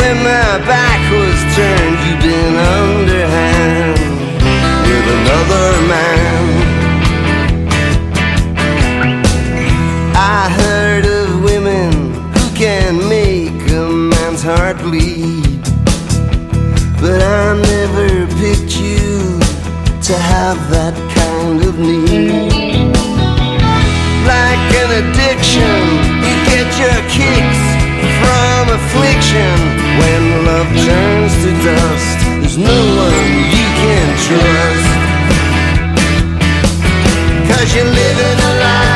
when my back was turned, you've been underhand with another man. I heard of women who can make a man's heart bleed, but I never picked you to have that kind of need. Like an addiction, you get your kicks from affliction. When love turns to dust, there's no one you can trust, 'cause you're living a lie.